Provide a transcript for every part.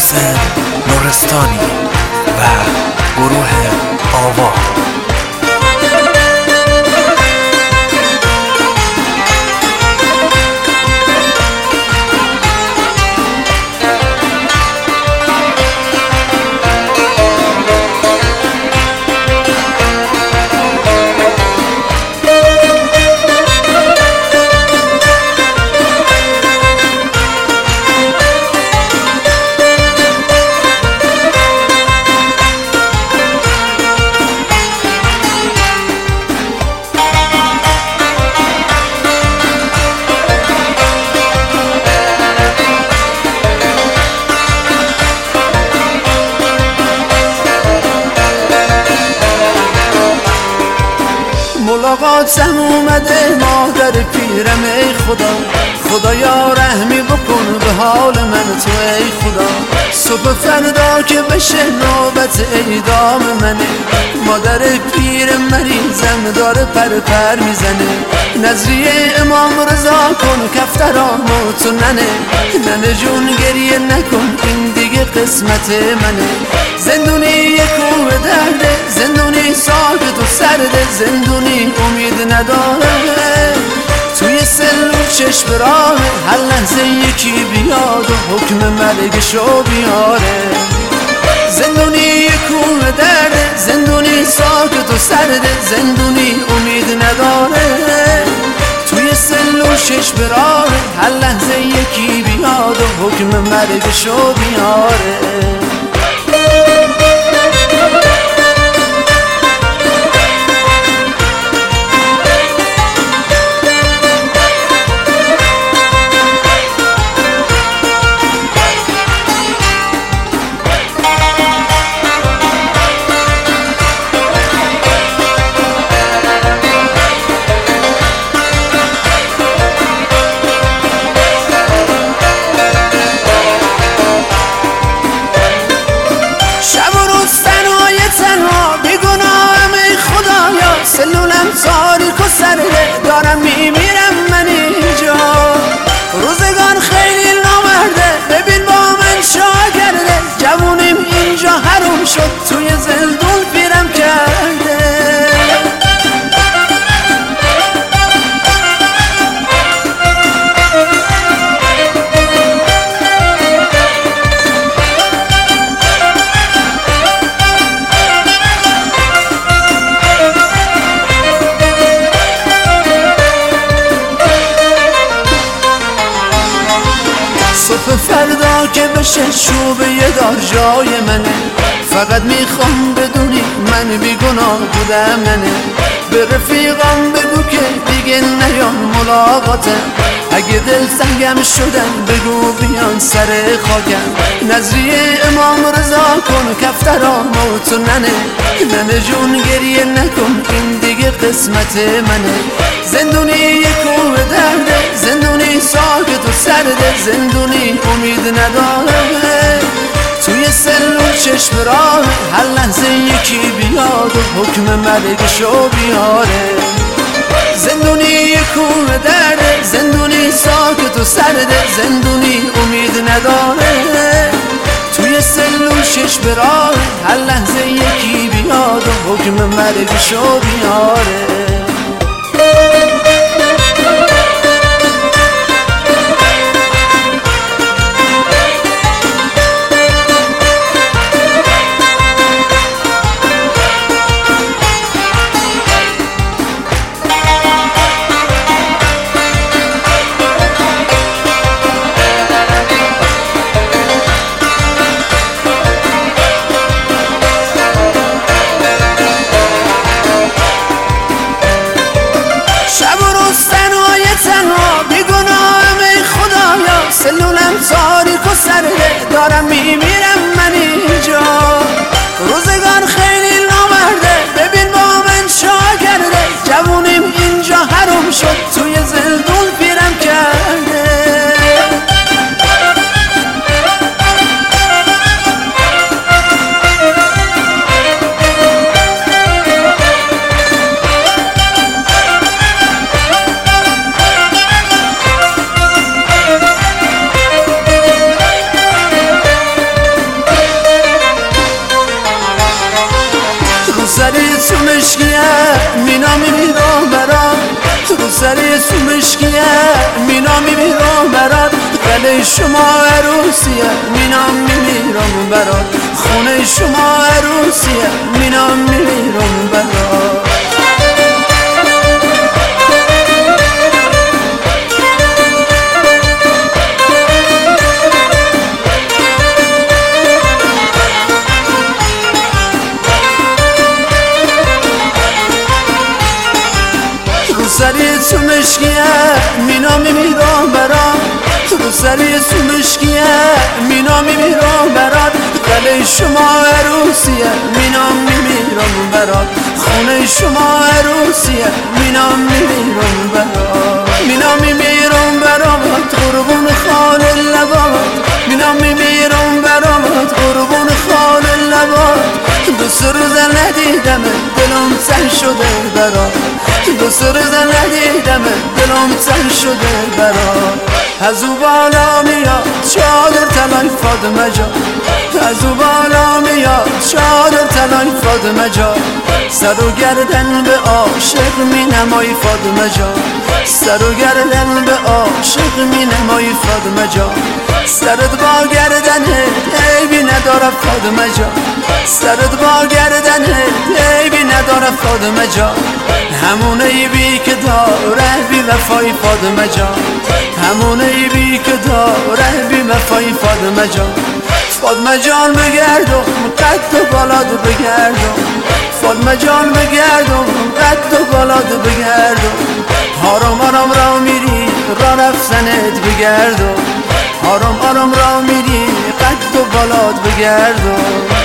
محسن نورستانی و گروه آوا. ملاقاتم اومده مادر پیرم، ای خدا خدایا رحمی بکن به حال من تو، ای خدا صبح فردا که بشه نوبت اعدام منه، مادر پیر مریضم داره پر میزنه، نذریه امام رضا کن کفترامو تو ننه جون گریه نکن این دیگه قسمت منه، زندونی یه کوه درده، زندونی ساکت و سرده، زندونی امید نداره، توی سلول چشم راه هر لحظه یکی بیاد و حکم مرگشو بیاره، زندونی یه کوه درده، زندونی ساکت و سرده، زندونی امید نداره، توی سلول چشم راه هر لحظه یکی بیاد و حکم مرگشو بیاره. سلولم تاریک و سرده دارم میمیرم من اینجا، روزگان خیلی نامرده ببین با من چا کرده، جوونیم اینجا حروم شد توی زندون پیرم کرده، صبح فردا که بشه چوب یه دار جای منه، فقط میخوام بدونی من بیگناه بودم ننه، به رفیقام بگو که دیگه نیان ملاقاتم، اگه دل سنگم شدن بگو بیان سر خاکم، نذریه امام رضا کن کفترامو تو ننه جون گریه نکن این دیگه قسمت منه، زندونی یه کوه درده، زندونی ساکت و سرده، زندونی امید نداره، توی سلول چشم راه هر لحظه یکی بیاد و حکم مرگشو بیاره، زندونی یه کوه درده، زندونی ساکت و سرده، زندونی امید نداره، توی سلول چشم راه هر لحظه یکی بیاد و حکم مرگشو بیاره. سلولم تاریک و سرده دارم میمیرم من اینجا، روزگان خیلی نامرده ببین با من چا کرده، جوونیم اینجا حروم شد توی زندون پیرم کرده، مینا میمیرم برات رو سری سومشکیه مینا میمیرم برات قله شما عروسیه مینا میمیرم برات خونه شما عروسیه مینا میمیرم برات سری سومشکیه مینا میمیرم برات رو سری سومشکیه مینا میمیرم برات قله شما عروسیه مینا میمیرم برات خونه شما عروسیه مینا میمیرم برات مینا میمیرم برات قربون خال لبات مینا میمیرم برات قربون خال لبات دو روز ندیدم دلم تنگ شده برات دو روز ندیدم دلم تنگ شده برات از او بالا میاد چادر طلای فاطمه جان از او بالا میاد چادر طلای فاطمه جان سر و گردن به عاشق می نمایی فاطمه جان سر و گردن به عاشق می نمایی فاطمه جان سرت با گردنه عیبی نداره فاطمه جان سرت با گردنه عیبی نداره فاطمه جان همون عیبی که داره بی وفای فاطمه جان همون عیبی که داره بی وفای فاطمه جان فاطمه جان بگردم قد و بالاد بگردم فاطمه جان بگردم قد و بالاد بگردم آرام آرام را میری را رفتنت بگردم آرام آرام را میری قد و بالاد بگردم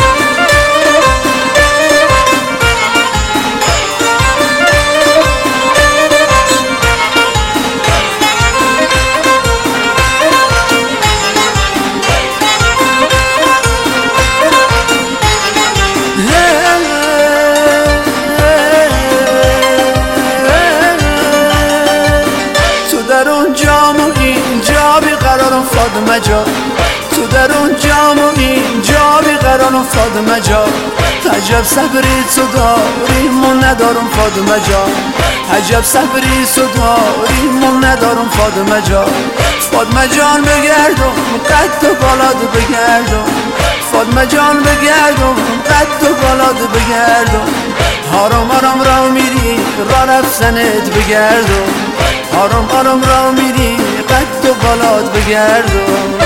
فاطمه جان تو در اون جام و اینجا بیقرارم فاطمه جان عجب صبری تو داری من ندارم فاطمه جان عجب صبری تو داری من ندارم فاطمه جان فاطمه جان بگردم قد و بالاد بگردم فاطمه جان بگردم قد و بالاد بگردم آرام آرام را میری را رفتنت بگردم آرام آرام را میری قد و بالاد بگردم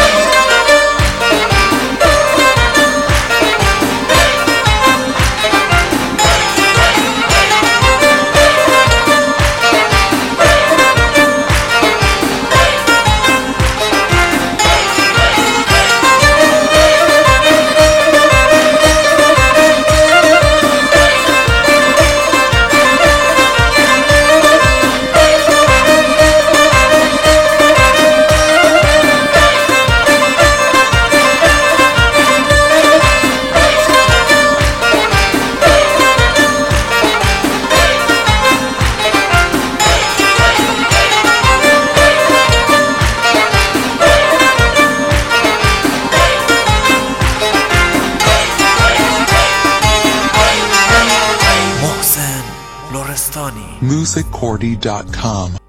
لرستانی musiccordy.com